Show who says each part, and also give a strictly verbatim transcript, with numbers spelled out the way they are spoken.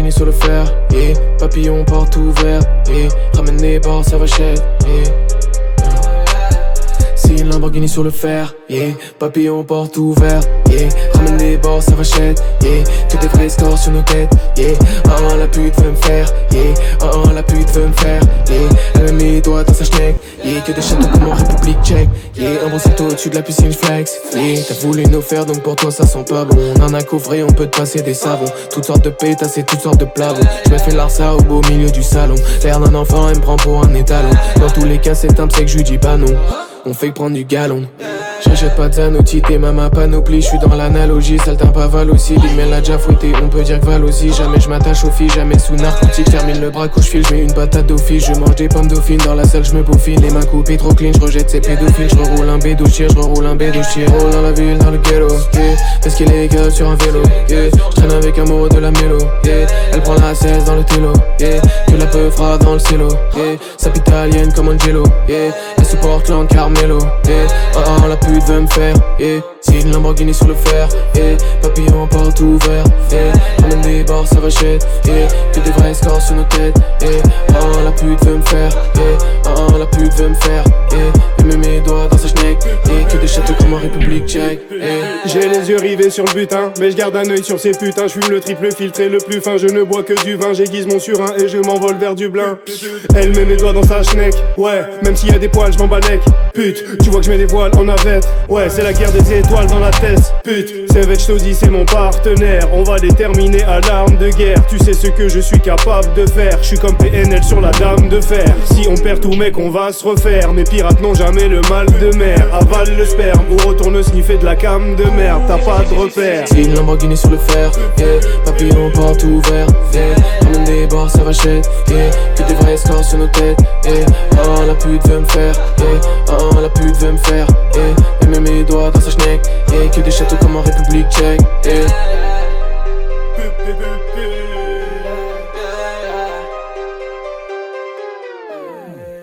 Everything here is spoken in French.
Speaker 1: Lamborghini sur le fer, yeah. Papillon porte ouvert, yeah. Ramène les bords, ça va cher, yeah. Si une Lamborghini sur le fer, yeah. Papillon porte ouvert, yeah. Ramène les bords, ça va cher, yeah. Que des vrais scores sur nos têtes, yeah. Oh oh la pute veut me faire, yeah. Oh oh la pute veut me faire, yeah. Elle met mes doigts dans sa schneck, yeah. Que des châteaux comme en République tchèque, yeah. Un brosseau au-dessus de la piscine flex, yeah. T'as voulu nous faire donc pour toi ça sent pas bon. On en a coffré, on peut te passer des savons. Toutes sortes de pétasses et toutes sortes de plavons. J'me fais l'arsa au beau milieu du salon. L'air d'un enfant, elle me prend pour un étalon. Dans tous les cas c'est un c'est que je lui dis pas non. On fait que prendre du galon. J'achète pas de Zanotti, t'es ma panoplie. J'suis dans l'analogie, saltin pas Val aussi. Big Mel l'a déjà fouetté, on peut dire que Val aussi. Jamais j'm'attache aux filles, jamais sous narcotique. Termine le bras, couche fil, j'mets une patate d'office. Je mange des pommes dauphines, dans la salle j'me peaufine. Les mains coupées trop clean, j'rejette ces pédophiles. J'reroule un bédo chien, j'reroule un bédo chien. Roule dans la ville, dans le ghetto, yeah. Parce qu'il est gars sur un vélo, yeah. J'traîne avec un mot de la mélo, yeah. Elle prend la seize dans le télo, yeah. Que la peu fera dans le cello, yeah. Sap italienne comme Angelo, yeah. Elle supporte l'an Carmelo, yeah. Oh oh la pute veut me faire, yeah. C'est une Lamborghini sur le fer, yeah. Papillon porte ouvert, yeah. Ramène des bords, ça va cher, yeah. Que des vrais scores sur nos têtes, yeah. Oh oh la pute veut me faire, yeah. Oh oh la pute veut me faire, yeah. Elle met mes doigts dans sa schneck, yeah. Que des châteaux comme en République tchèque, yeah.
Speaker 2: J'ai les yeux rivés sur le butin, mais je garde un œil sur ces putains. Je fume le triple filtré le plus fin, je ne bois que du vin. J'aiguise mon surin et je m'envole vers du blin. Elle met mes doigts dans sa schneck, ouais. Même s'il y a des poils, je m'en balèque. Pute, tu vois que je mets des voiles en navette. Ouais, c'est la guerre des étoiles dans la tête. Pute, c'est Veg Todi, c'est mon partenaire. On va les terminer à l'arme de guerre. Tu sais ce que je suis capable de faire. Je suis comme P N L sur la dame de fer. Si on perd tout mec, on va se refaire. Mes pirates n'ont jamais le mal de mer. Avale le sperme ou retourne sniffer de la cam de merde. T'as pas de repère.
Speaker 1: C'est une Lamborghini sur le fer, yeah. Papillon porte ouvert, yeah. Ramène des bords, ça va cher, yeah. Que des vrais scores sur nos têtes, yeah. Oh la pute veut me faire,